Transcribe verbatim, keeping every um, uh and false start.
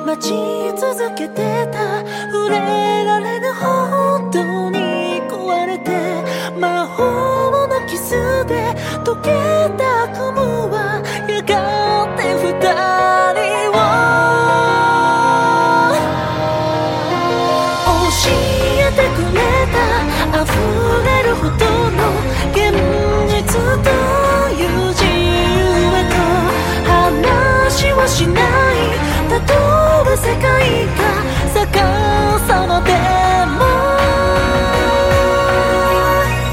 待ち続けてた触れられぬほどに壊れて魔法のキスで溶けた雲はやがて二人を教えてくれた溢れるほどの現実という自由へと話はしないたとえ世界が